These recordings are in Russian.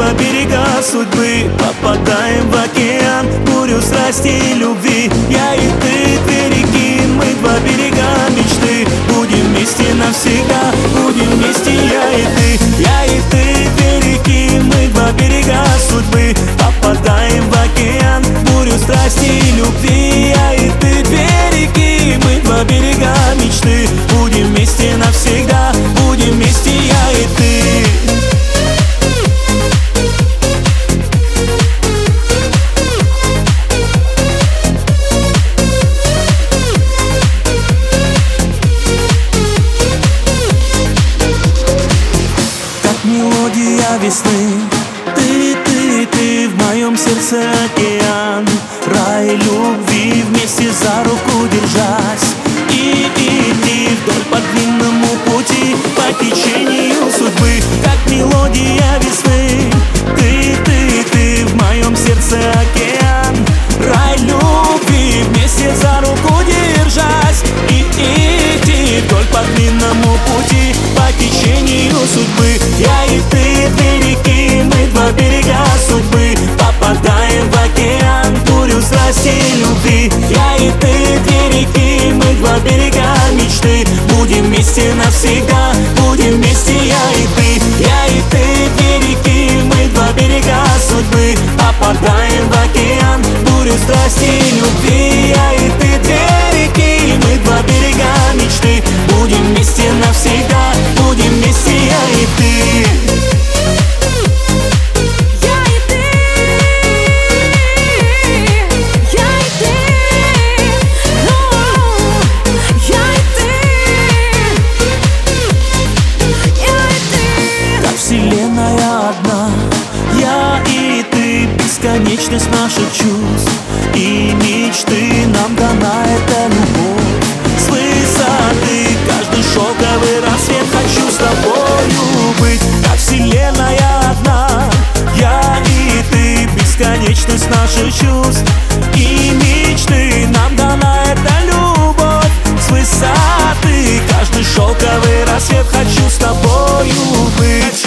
два берега судьбы, попадаем в океан, бурю страсти и любви. Я и ты, две реки, мы два берега мечты. Будем вместе навсегда, будем вместе я и ты. Я и ты, две реки, мы два берега судьбы, попадаем в океан, бурю страсти и любви. Я и ты, две реки, мы два берега мечты. Будем вместе навсегда, будем вместе я и ты. Мелодия весны, ты в моем сердце океан, рай любви, вместе за руку держась и идти вдоль по длинному пути, по течению судьбы. Как мелодия весны, ты в моем сердце океан, рай любви, вместе за руку держась и идти вдоль по длинному пути, по течению судьбы. Я и ты, две реки, мы два берега судьбы, попадаем в океан, бурю страсти и любви. Я и ты, две реки, мы два берега мечты. Будем вместе навсегда, будем вместе я и ты. Я и ты, две реки, мы два берега судьбы, попадаем в океан, бурю страсти и любви. Я и ты, две реки, мы два берега мечты. Будем вместе навсегда, будем вместе я и ты. Вселенная одна, я и ты, бесконечность наших чувств и мечты. Нам дана эта любовь с высоты, каждый шоковый рассвет хочу с тобою быть. Как вселенная одна, я и ты, бесконечность наших чувств и мечты. Нам дана эта любовь с высоты, каждый шоковый рассвет хочу с тобою быть.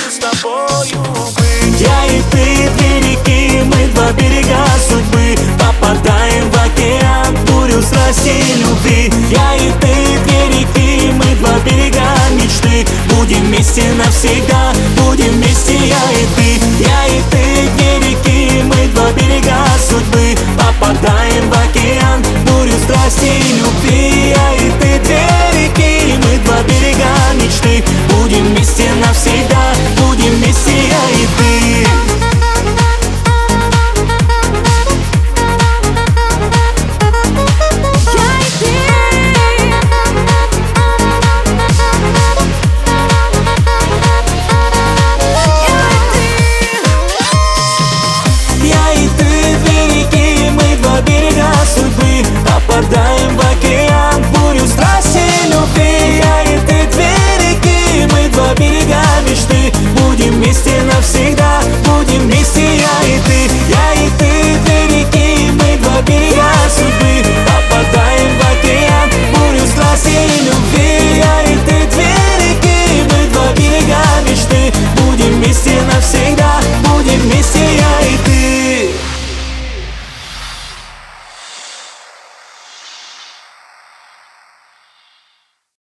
Я и ты, две реки, мы два берега судьбы, попадаем в океан, бурю страсти и любви. Я и ты, две реки, мы два берега мечты. Будем вместе навсегда, будем вместе я и ты.